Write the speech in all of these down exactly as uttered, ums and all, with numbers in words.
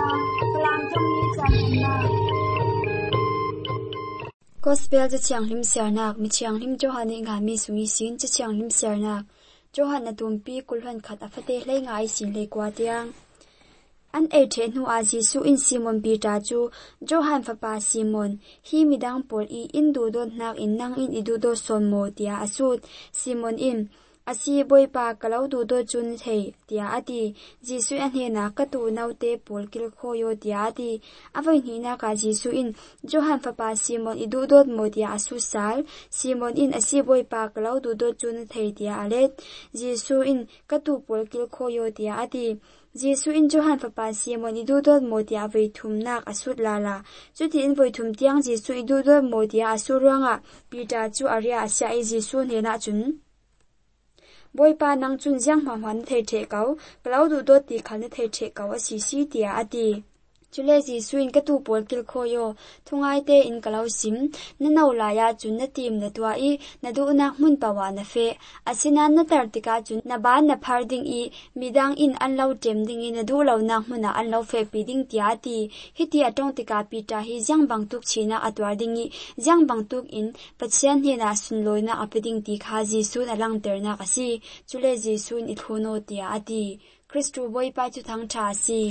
พลังจงมีจันทนาGospel จะเชียงลิมเสียนักมีเชียงลิมโจฮันในงานมีสุยสินจะเชียงลิมเสียนักโจฮันนาตุมปีกุลหันขัดอฟเตเลยงายสินเลยกว่าเตียงอันเอเทนหูอาจิสุอินซิมอนปีตาจูโจฮันฟะปาซิมอนฮีมิดังปอลอีอินดูโดนนักอินนังอินอิดูโดสอนโมเตียอสุดซิมอนอินอาศีบอยปากะลาวดูโดจุนเทเตียอดีจิสุอันเฮนากะตูนาวเตปอลกิลโคโยเตียอดีอวัยนีนากาจิสุอินโจฮันฟะปาซิมอนอิดูโดโมเตียอสุสัลซิมอนอินอาศีบอยปากะลาวดูโดจุนเทเตียอเลตจิสุอินกะตูปอลกิลโคโยเตียอดีJesu in Johan Papa Simon idudot modia veitum nak asut lala chuti in voitum tiang Jesu idudot modia asuranga Peter chu aria asia i Jesu nena chun boipa nang chun jang mamhan thei the kau cloud dot ti khan thei the kau asi si tia ati chule Jesu in katu pol kil khoyo thungai te in kalau sim na nau la ya chun na tim na tua i na du nak mun pawa na fe asina na tar tika chun na ba na pharding i midang in an lau tem ding in na du lau nak mun na an lau fe pi ding tia ti hiti atong tika pita hi jang bang tuk china atwa ding i jang bang tuk in pachian he na sun loi na apiding ti kha Jesu na lang ter na kasi chule Jesu in ithono tia ati Christu boy pa chu thang tha si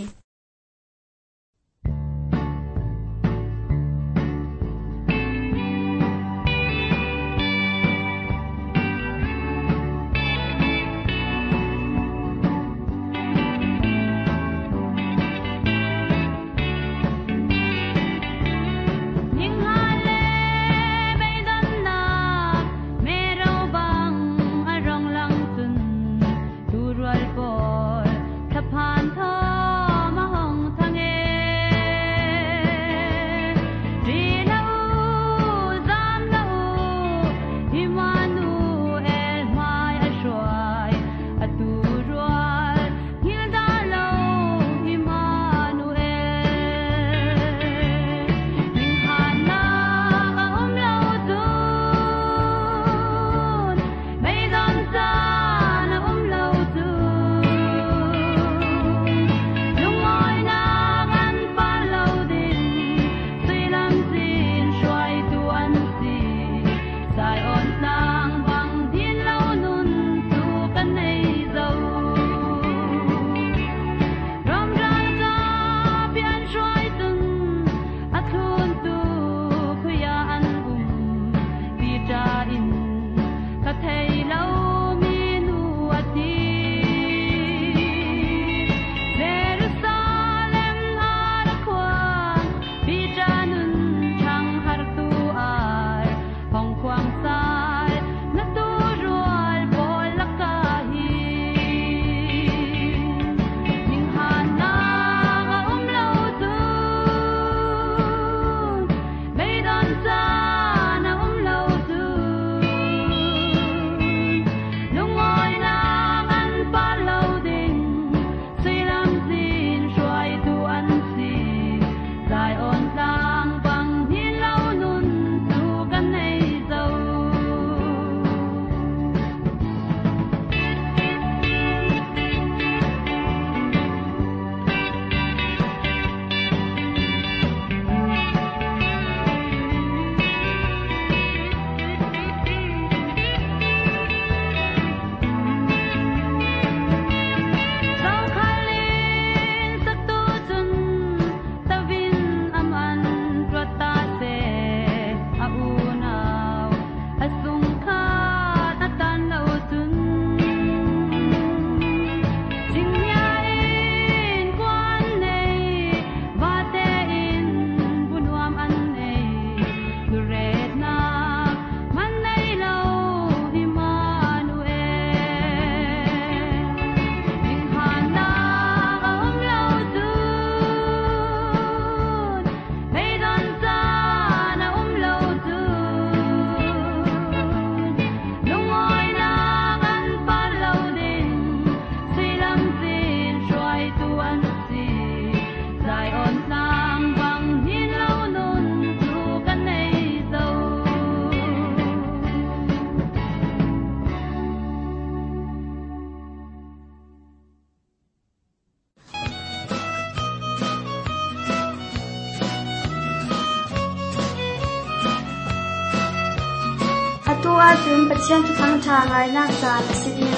Pan tho จุนปะเชียนทุทังทางไงนักจานสิเนีย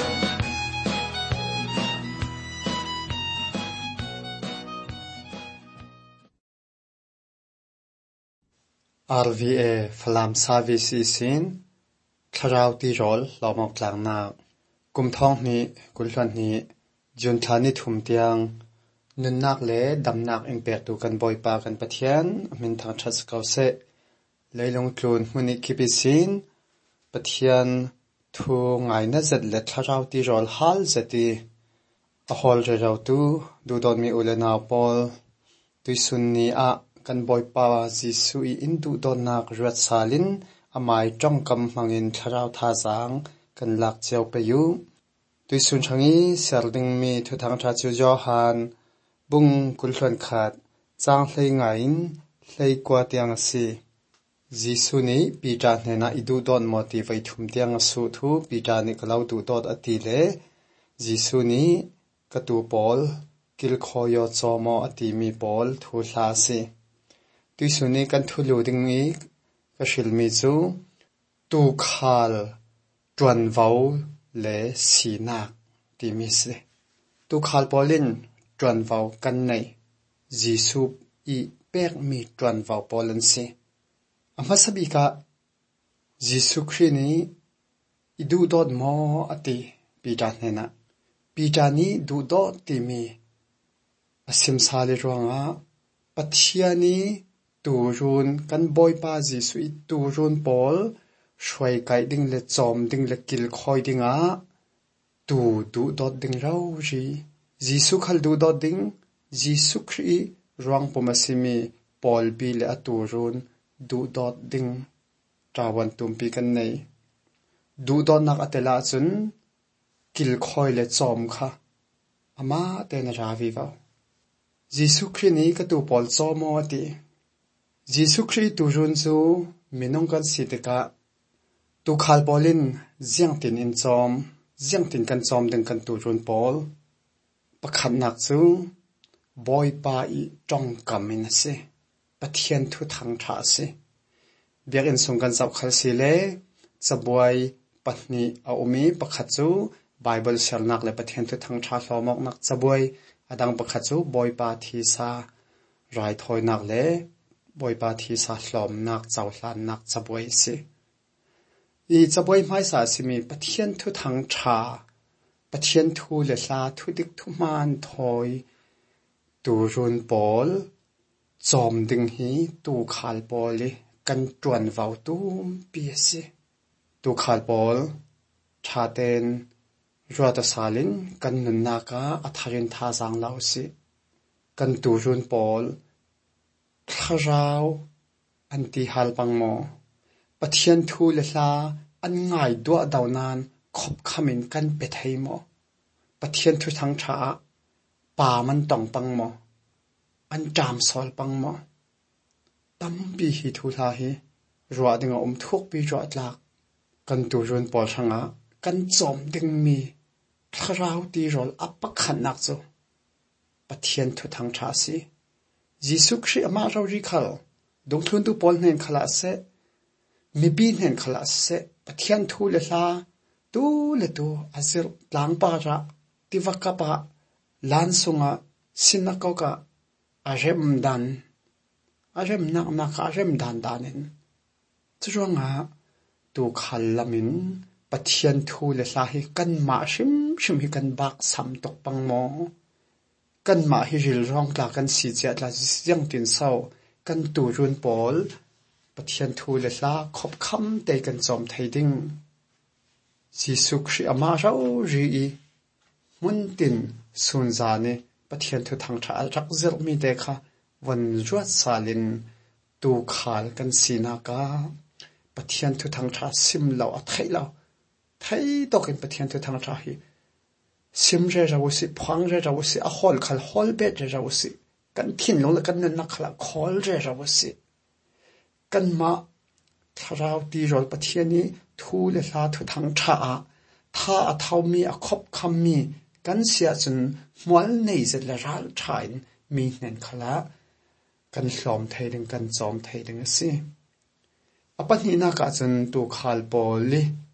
อาร์ วี เอ Flam Service Isin คราวที่รอลลอมกลางนากุมท้องนี้กุลวันนี้จุนทานิทุมเตียงนุนนักเล่ดำนักอิงเปิดดูกันบ่อยปากันปะเทียนมินทางชัดเกาเสเลยลงทุนมุนิคิปิสินปะเทียนทูไงน่าจะเล็ดคราวที่รอลฮัลจะตีอฮอลเจ้าตูดูตอนมีอุเลนาปอลตุยสุนนีอะกันบ่อยปาจิสุยอินดูตอนนักรัดซาลินอามายจ้องกำมังอินคราวท่าจางกันหลักเจ้าไปอยู่ตุยสุนช่างนี้เสียดิงมีทุทางชาจิวจอฮันบุงกุลชวนขาดจางเลยไงน์เลยกว่าเตียงสิจิสุนี้ปีจานเนน่าอิดูตอนมอตีไว้ทุมเตียงสุทุปีจานิกลาวดูตอดอติเลจิสุนี้กตูปอลกิลคอยอจอมออติมีปอลทูลาสิตุยสุนี้กันทุลูดิงมีก็ชิลมิจูตูคาลจวนวาวเลสีนักติมิสตูคาลปอลินจวนวาวกันในจิสุอีเปกมีจวนวาวปอลินสิอามาสบิกะจิสุครินีอิดูดอดมออติปีจานเนนะปีจานีดูดอดติมีอาสิมซาลิรวงะปัทยานีตูรุนกันบอยปาจิสุอิตูรุนปอลช่วยไกดิ้งเลจอมดิ้งเลกิลคอยดิ้งอ่ะตูดูดอดดิ้งเราจีจิสุขัลดูดอดดิ้งจิสุครีรวงปมาสิมีปอลบีเลอตูรุนดูดอดดิ้งจาวันตุมปีกันในดูดอดนักอัตลาจุนกิลคอยเลจอมค่ะอามาเตนราวีวาจิสุครีนี้ก็ตูปอลจอมอติจิสุครีตูรุนจูมินงกันสิตกะตูคาลปอลินเจียงตินอินจอมเจียงตินกันจอมดึงกันตูรุนปอลประคันนักจูบอยปาอีจ้องกำมินสิปะเทียนทุทังชาสิเบียกอินสงกันจับขัลสิเลจะบวยปัตนีเอาอมีประคัดจูไบเบิลเชลนักและปะเทียนทุทังชาลอมอกนักจะบวยอดังประคัดจูบอยปาทีซารายถอยนักเลบอยปาทีสาหลอมนักเจ้าหลานนักจะบวยสิอีจะบวยไม่สาสิมีปะเทียนทุทังชาปะเทียนทูเลลาทุดิกทุมานถอยตูรุนปอลจอมดึงฮีตูขานปอลกันจวนวาวตูมเปียสิตูขานปอลชาเตนรัวตสาลินกันนุนนากาอัธรินทาจังลาวสิกันตูรุนปอลคราวอันที่ฮัลปังโมปะเทียนทูเลลาอันง่ายดัวดาวนานขบขมินกันเป็ดให้โมปะเทียนทุทังชาป่ามันต้องปังโมอันจามสอลปังโมตั้มปีฮีทูลาฮีรัวดึงอมทุกปีรัวหลักกันตูรุนปอลช่างะกันจอมดึงมีคราวตีรอลอัปปะขันนักจูปะเทียนทุทังชาสิจิสุครีอามาเราริคัลดงทุนตูปอลเห็นขลาเสมีบีนเห็นขลาเสปะเทียนทูเลลาตูเลตูอาศิลหลังปาระติวักปะลานสุงะสินักกะอาเรมดันอาเรมนักนักอาเรมดันดานินจุดงะตูขัลลามินปะเทียนทูเลลาฮิกันมาชิมชิมฮิกันบักสัมตกปังโมกันมาฮิริลร้องกลากันสีเจ็ดลาเสียงตินเศร้ากันตูรุนปอลปะเทียนทูเลลาขบคำเตกันจอมไทยดิ้งจิสุครีอามาเรารีมุนตินสุนจานีปะเทียนทูทางชาจักเซลมีเดค่ะวันรวดซาลินตูขาลกันสีนากาปะเทียนทูทางชาซิมเหล่าไทยเหล่าไทยตกินปะเทียนทูทางชาฮีซิมเจจาวสิพังเจจาวสิอาฮอลขัลฮอลเบจเจจาวสิกันทิ้งลงแล้วกันนั่นนักขลักฮอลเจจาวสิกันมาทาราวตีรอลปะเทียนนี้ทูเลลาทุทางชาถ้าอาเทามีอาคบคำมีกันเสียจนมวลในเจละรัลชายมีเงินขละกันหลอมไทยดึงกันจอมไทยดึงสิอปัจจุบันก็จนตัวขาลปอลี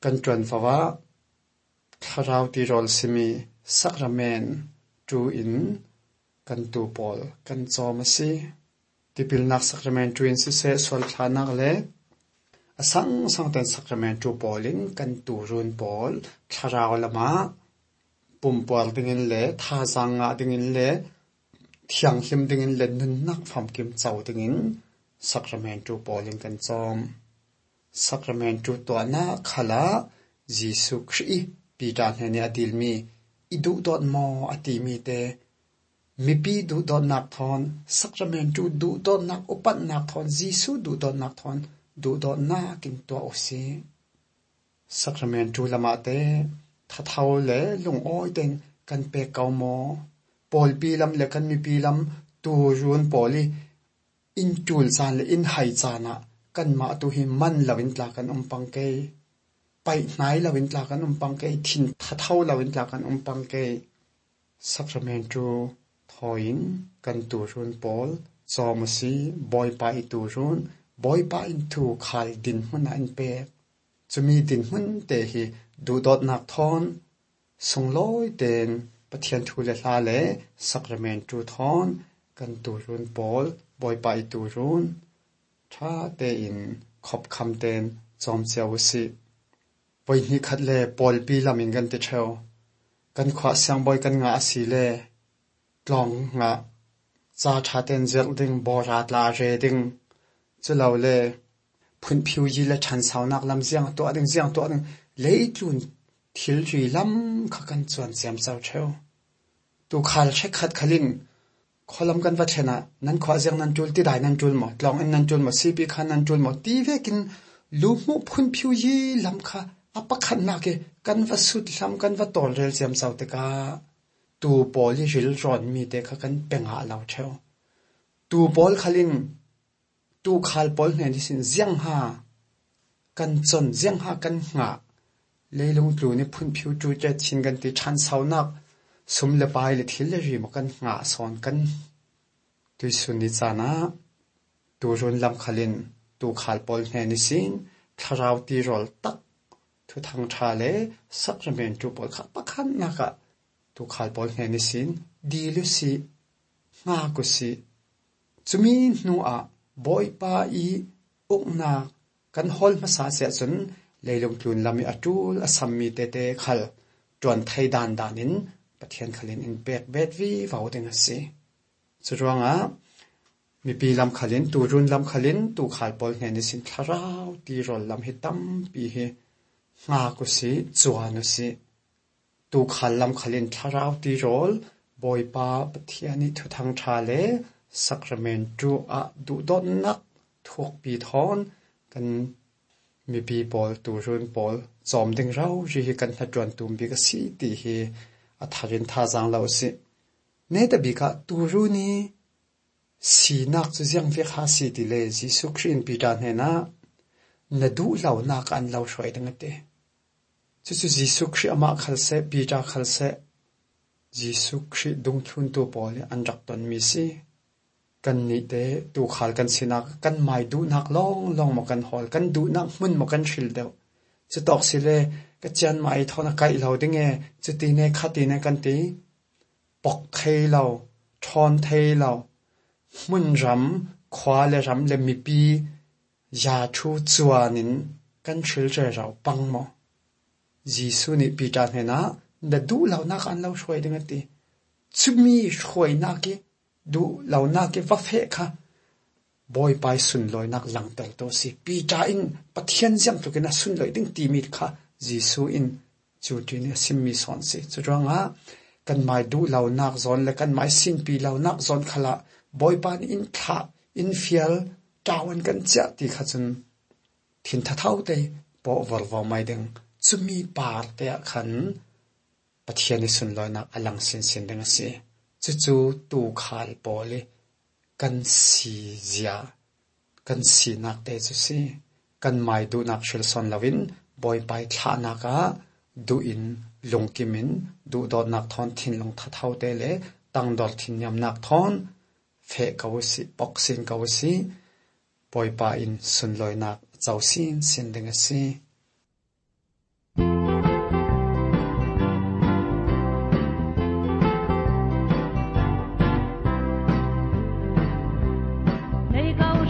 กันจวนฟ้าข้าราวตีรอลสิมีสักระเมนจูอินกันตูปอลกันจอมสิที่พิลนักสักระเมนจูอินสิเสสวลทานักเล่สังสังเต็นสักระเมนจูปอลินกันตูรุนปอลข้าราวละมาปุ่มปอลดิ่งเล่ท่าสังอาดิ่งเล่เที่ยงหิมดิ่งเล่นุนนักฟามกิมเจ้าดิ่งสักระเมนจูปอลินกันจอมสักระเมนจูตัวน่าขลายิสุครีปีจานเฮเนียดิลมีอิดูดอดมออติมีเตมีปีดูดอดนักทอนสักระเมนจูดูดอดนักอุปันนักทอนยิสุดูดอดนักทอนดูดอดนักกินตัวโอซีสักระเมนจูละมาเตถ้าเท่าเล่ลุงอ้อยเต็งกันเปกเอามอปอลปีลำเล็กกันมีปีลำตูรูนปอลีอินจูลซานเลอินไฮจานะกันมาตุหิมันลาวินตลากันอมปังเกยไปไหนลาวินตลากันอมปังเกยทินทัดเท่าลาวินตลากันอมปังเกยสักระเมนจูทอยินกันตูรุนปอลจอมสีบอยไปตูรุนบอยไปอินทูขายดินมันอินเปกจะมีดินมันเตหีดูดอดนักทอนส่งลอยเดนปะเทียนทูเลลาเลสักระเมนจูทอนกันตูรุนปอลบอยไปตูรุนถ้าเตอินขอบคำเตนจอมเจ้าสิวันนี้ขัดเล่ปอลปีลามินกันเตเชวกันขวาเสียงบอยกันงาสีเล่กลองงาจ้าชาเตนเจลดิงบอราดลาเรดิงจะเล่าเล่พื้นผิวยีและชันสาวนักลำเสียงตัวดิงเสียงตัวดิงเล่จุนทิลจีลำขักันจวนเสียมเจ้าเชวตูขาลเช็คขัดขลินขอลำกันว่าเชนะนั้นขวาเสียงนั้นจูลที่ได้นั้นจูลหมดลองอันนั้นจูลหมดซีปีขันนั้นจูลหมดตีเวกินลูกมุพื้นผิวยีลำค่ะอัปขันนักกันว่าสุดลำกันว่าตอลเรลเสียมเจ้าเตกาตูปอลิจิลรอนมีเตะกันเป็นหาเราเชวตูปอลขลินตูขายปอลเนี่ยที่สินเสียงหากันจนเสียงหากันหงาเลยลงตูนี่พื้นผิวจูเจชินกันที่ชันสาวนักสมเลปายเลยที่เลรีมากันหงาสอนกันตุยสุนิจานะตูรุนลำขลินตูขายปอลเนี่ยนี่สินคาราวตีรอลตักทุทางชาเลสักระเมนจูปอลขับปะขันนักะตูขายปอลเนี่ยนี่สินดีลุสิงากุสิจุมีนัวบอยปาอีอุกนากันฮอลมาสาเสียจนเลยลงทุนลำมีอจูลอสัมมีเตเตขัลจวนไทยดานดานินปะเทียนขลินอินเปกเบดวีวาวเดงสิสุดรวงอ่ะมีปีลำขลินตูรุนลำขลินตูขายปอลเฮนิสินคาราวตีรอลลำฮิตัมปีเฮงากุสิจวานุสิตูขายลำขลินคาราวตีรอลบอยปาปะเทียนิทุทางชาเลสักระเมนจูอะดูดอนนักทุกปีทอนกันมีปีปอลตูรุนปอลจอมดึงเราจีกันทัดจวนตุมบิกสีตีเฮอัฐารินท่าจังเราสิเนตบิกะตูรุนีสีนักจะยังเวข้าสีติเลจิสุครินปีจานเฮนะนดูเหล่านักอันเราช่วยดังเตจะจะจิสุคริอามาขัลเซปีจาขัลเซจิสุคริดงทุนตัวปอลอันรักตนมีสิกันนี่เตตูขายกันสินักกันไม่ดูนักลองลองมากันหอลกันดูนักมุ่นมากันชิลเดียวจะตอกสิเลก็เจนไม่ทอนักไก่เราได้ไงจะตีเนขัดตีเนกันตีปอกเทเราทอนเทเรามุ่นรำควาเลรำเลมีปียาชูจวนินกันชิลเจเราปังมอจีสุนี่ปีจานเห็นนะแต่ดูเรานักอันเราช่วยได้ไงตีจุมีช่วยนักดูเหล่านักวัฟเฟค่ะบอยไปสุนลอยนักหลังเตลโตสิปีจาอินปะเทียนยังตุกันสุนลอยดิ้งตีมิดค่ะจีซูอินจูจีเนี่ยซิมมีสอนสิจุดรังอ่ะกันไม่ดูเหล่านักซอนและกันไม่สิ้นปีเหล่านักซอนขละบอยปานอินทะอินเฟียลจาวันกันเจ้าตีขจนทินทัดเท่าเตปอวอลวอไม่ดึงจุมีปาร์เตะขันปะเทียนสุนลอยนักอลังสินสินดึงสิจู่ๆตูขายปอเลยกันสีเสียกันสีนักเตจุสิกันไม่ดูนักเชลซอนลาวินบอยไปท่านักะดูอินลงกิมินดูดอดนักทอนทินลงทัดเท่าเตเลตั้งดอดทินยำนักทอนเฟกาวสิปอกสินกาวสิบอยไปอินสุนลอยนักเจ้าสินสินดึงสิ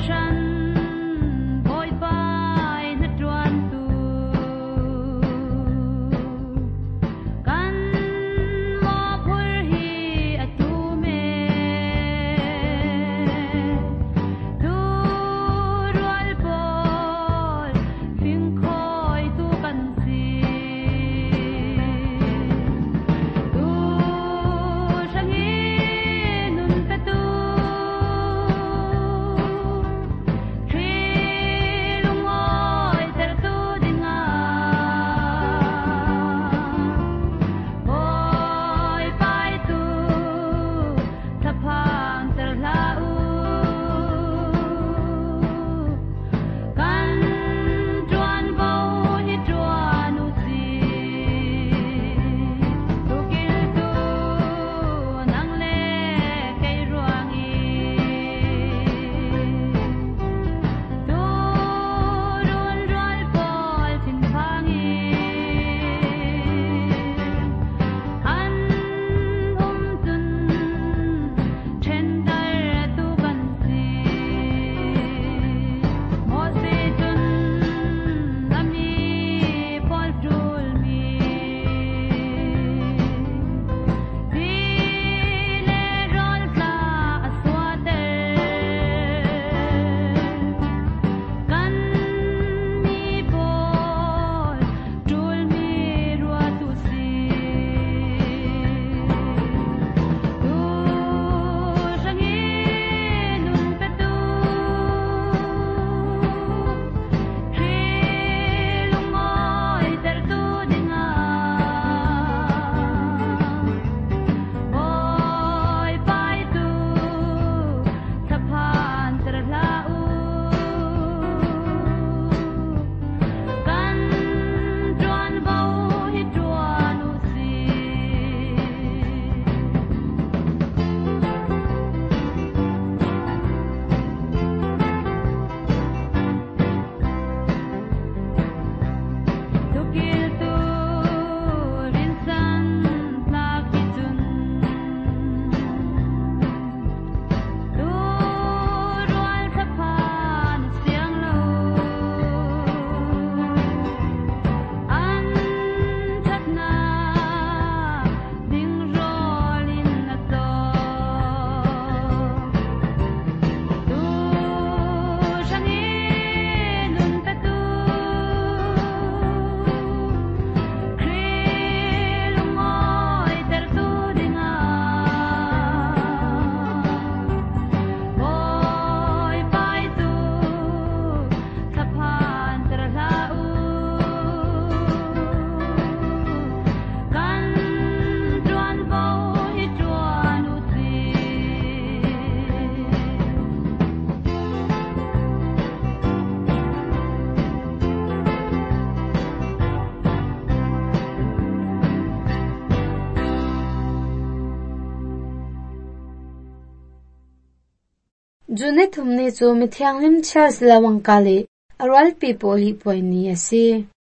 June thumni chu mi thianglim church lawang kali aral pi poli poini asi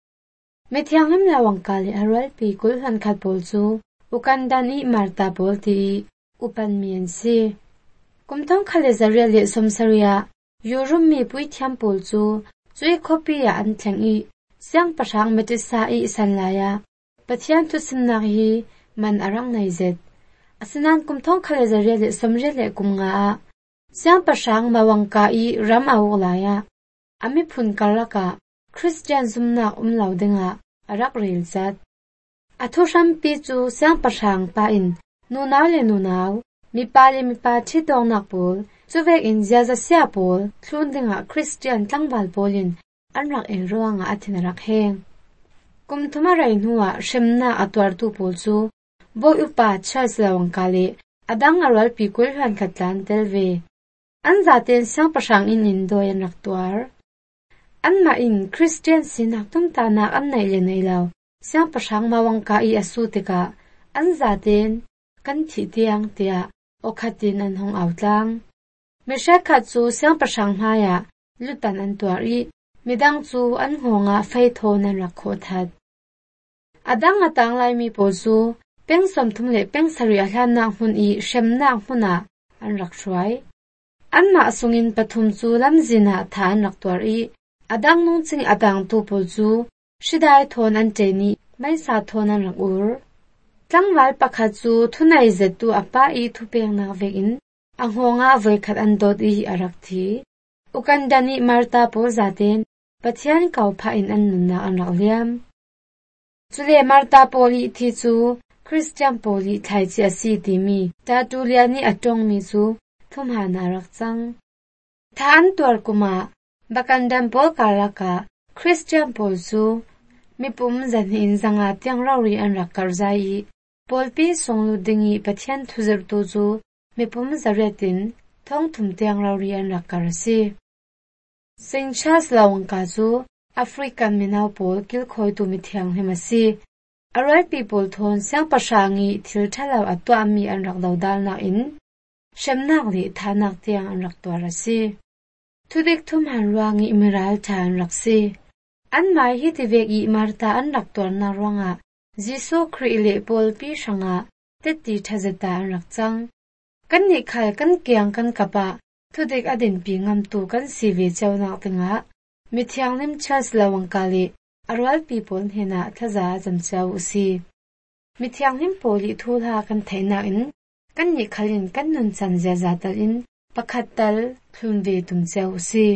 mi thianglim lawang kali aral pi kul han khat pol chu ukandani marta pol ti upan mien si kumthong khale zaria le somsaria yorum mi pui thiam pol chu chui khopi ya an thlengi siang pasang metisa i sanlaya pathian tu sinnak hi man arang naizet asinan kumthong khale zaria le somre le kumnga siang pasang mawangka i ram awlaya ami phun kalaka Christian zumna umlaudinga arak rilzat athosham pi chu siang pasang pa in nunaw le nunaw mi pali mi pa thi dongnak pol chuwek in jaza sia pol thlundinga Christian tlangwal polin anrak en ruanga athinarak heng kumthuma rai nuwa shemna atwar tu pol chu boy upa church lawang kali adang aral pi kul han khatlan telve an zaten siang pasang in indoyan raktwar an ma in Christian sinak tum tanak an nai le nei law siang pasang mawangka i asutika an zaten kan thi tiang tia okhatin an hong outlang mesha kha chu siang pasang haya lutan an twari midang chu an honga fai thon an rakho that adang atang lai mi po chu peng som thum le peng sari ahlan na hun i shem na huna an rak shwai an ma sungin pathum chu lamzina than raktuar i adang nung ching adang tu pol chu shidai thon an cheni mai sa thon an rakur tlangwal pakhat chu thunai zetu apa i thupeng na vekin anghonga voikhat an dot i arak thi ukandani marta pol zaten pathian kau pha in an nunna an rakliam chule marta poli thi chu Christian poli thai chi asi ti mi ta tuliani atong mi chu thumha na rak chang than tor kuma bakandam pol karaka Christian pol chu mipum zan in zanga tiang rawi an rak karzai polpi songlu dingi pathian thuzer tu chu mipum zaretin thong thum tiang rawi an rak karasi Saint Charles lawangka chu African minau pol kil khoi tu mi thiang hemasi arai people thon sang pashangi thil thalaw atwa mi an rak dodal na in shemnak li thanak tiang an rak twarasi thudik thum han ruangi imiral than raksi an mai hi tivek i marta an rak twar na ruanga jisu khri le pol pi shanga teti thazeta an rak chang kan ni khal kan kyang kan kapa thudik adin pi ngam tu kan sive chawna tinga mithiang lim chas lawangkali arwal people hena thaza jamchau usi mithiang lim poli thula kan thaina in kan ni khalin kan nun chan ja zatal in pakhatal thunve tumchau usi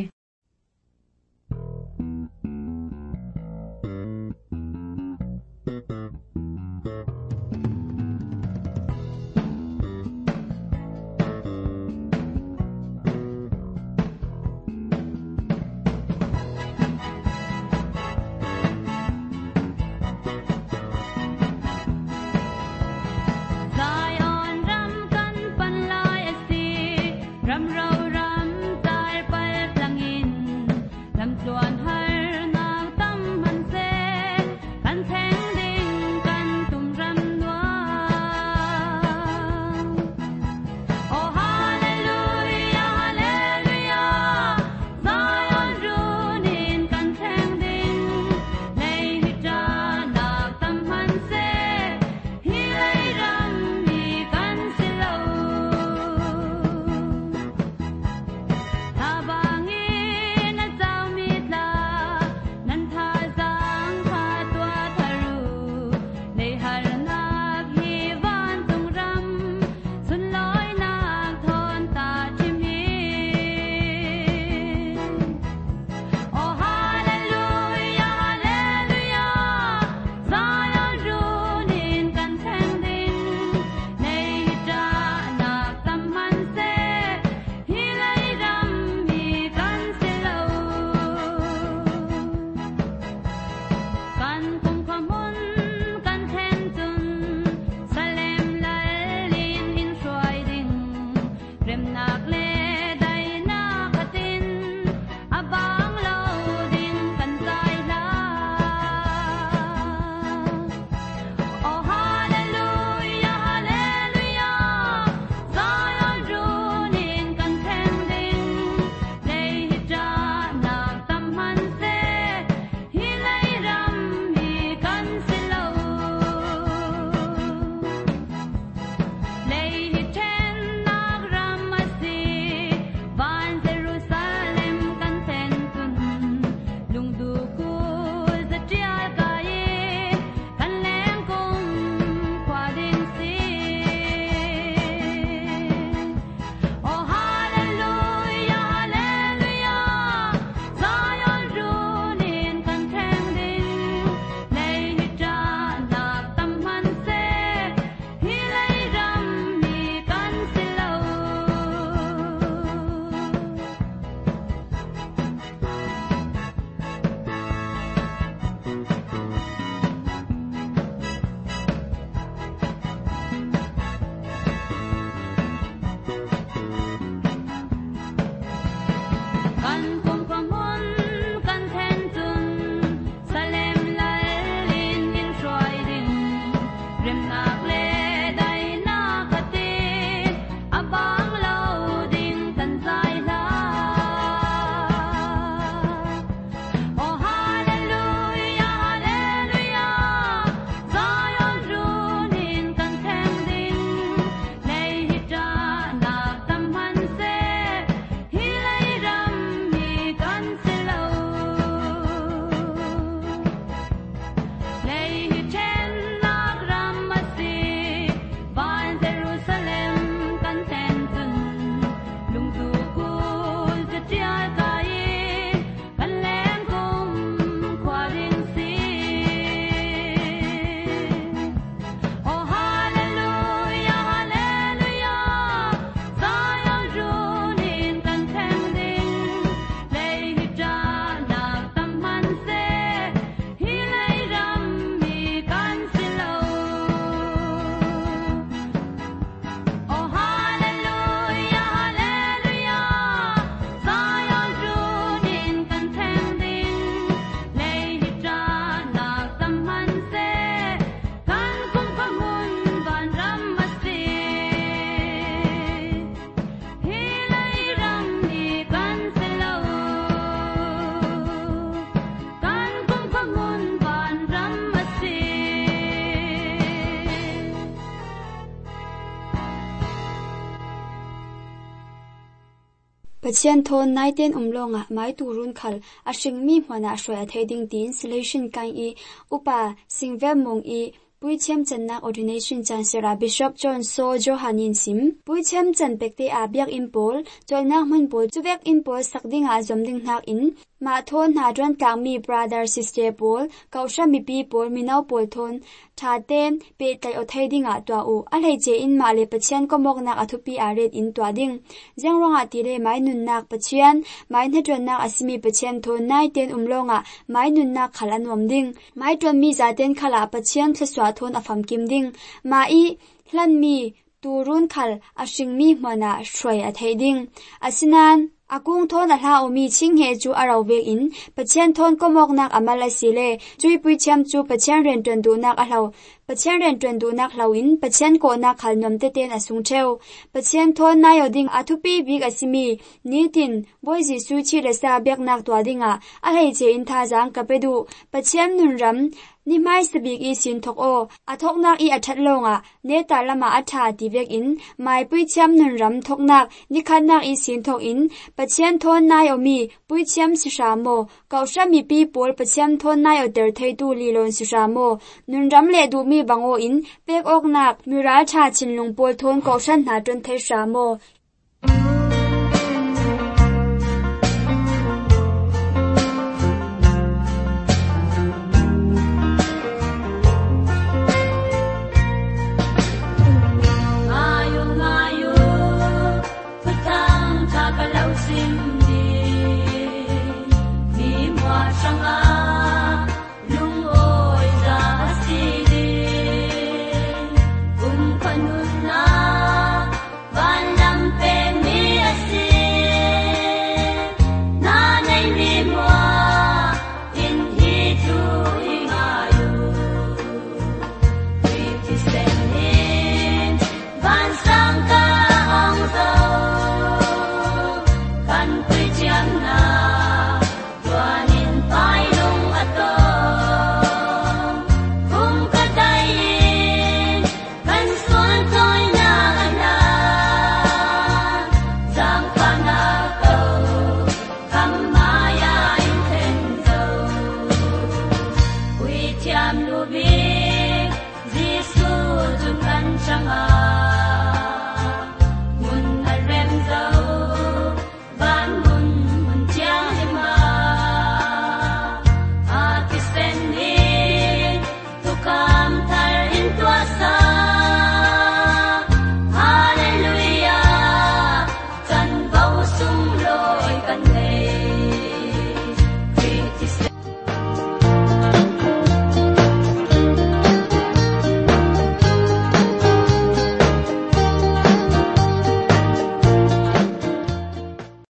Pathian thon nai ten umlonga mai turun khal a hring mi hmana hroya thei ding ti installation kai i upa singvel mong i Puichem Channak Ordination Chancellor Bishop John So Johanin Sim Puichem Chan Pekte a biak impol tolnak mun pol chuwek impol sakdinga zomding hnak in ma thon na dran kangmi brother sister pol kausha mi pi pol minau pol thon tha ten pe tai o thai dinga twa u a lei che in ma le pachian ko mok nak athupi a red in twa ding jang ronga ti le mai nun nak pachian mai na dran nak asimi pachian thon nai ten umlonga mai nun nak khal anom ding mai tron mi za ten khala pachian thswa thon afam kim ding ma i hlan mi turun khal a hring mi hmana hroi a thei ding asinan akung thon a hla omi ching he chu araw vek in pachian thon komok nak amala sile chui pui cham chu pachian ren tron du nak a hlau pachian ren tron du nak hlawin pachian ko nak khal nom te ten asung theu pachian thon na yoding athupi big asimi nitin boy ji su chi le sa bek nak twa dinga a hei che in tha jang kapedu pachian nun ram ni mai sabik i sin thok o athok nak i athat longa ne ta lama atha ti vek in mai pui cham nun ram thok nak ni khan nak i sin thok in pachian thon nai omi pui cham si sha mo kausha mi pi pol pachian thon nai o ter thei tu li lon si sha mo nun ram le du mi bango in pek ok nak miral tha chin lung pol thon kaushan na ton thei sha mo